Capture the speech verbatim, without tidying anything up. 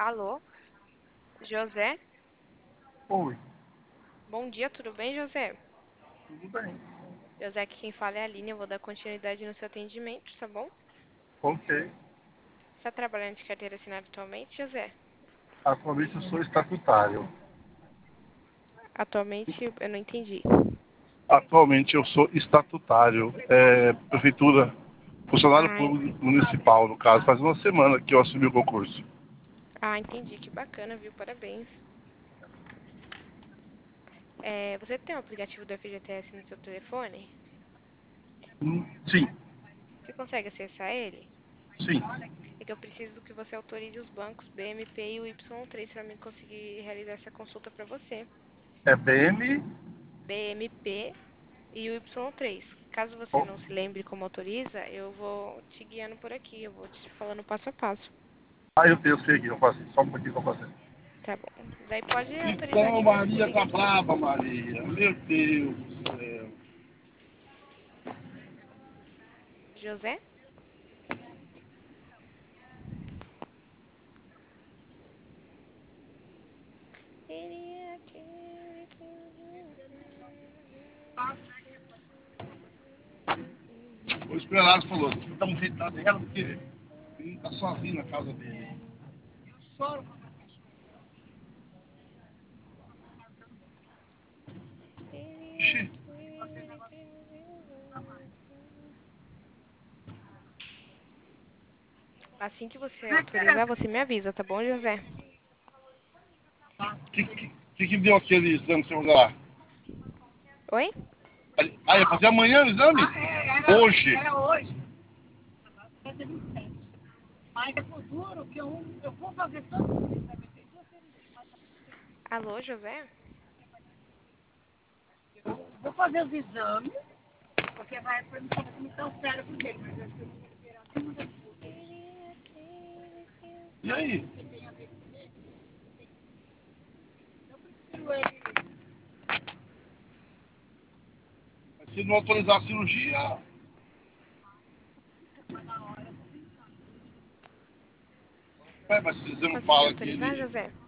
Alô, José? Oi, Bom dia, tudo bem, José? tudo bem. José, aqui quem fala é a Aline, eu vou dar continuidade no seu atendimento, tá bom? Ok. Você está trabalhando de carteira assinada atualmente, José? Atualmente eu sou estatutário. Atualmente, eu não entendi. Atualmente eu sou estatutário, é, prefeitura, funcionário Ah, en- público municipal, no caso. Faz uma semana que eu assumi o concurso. ah, entendi, que bacana, viu? Parabéns. É, você tem o aplicativo do F G T S no seu telefone? Hum, Sim, Você consegue acessar ele? sim. É que eu preciso que você autorize os bancos B M P e o Y três para mim conseguir realizar essa consulta para você. É B M. B M P e o Y três. Caso você Oh, não se lembre como autoriza, eu vou te guiando por aqui, eu vou te falando passo a passo. ah, eu tenho, eu sei aqui, eu faço. Só um pouquinho que eu faço. Tá bom. Daí pode autorizar Então, que vai ser Maria comigo tá aqui. brava, Maria. Meu Deus do céu. José? Ele é aquele O esperado falou, estamos feitados ela porque o menino tá sozinho na casa dele. Ele é Ixi, aquele que Assim que você autorizar, você me avisa, tá bom, José? o que, que, que que deu aquele exame que você vai lá? Oi? Ah, ia fazer amanhã o exame? Hoje. Era hoje, fazer vinte e sete. Mas é futuro que eu, eu vou fazer todos os exames. Tem duas cirurgias, mas Alô, José? eu vou fazer os exames, porque vai perguntar como está o cérebro dele, mas eu acho que eu vou esperar até uma das coisas. Ele é aquele que E aí? Que tem a ver com ele. Eu prefiro ele. Se não autorizar a cirurgia, ué, mas se você não conseguiu fala que autorizar, ele. José?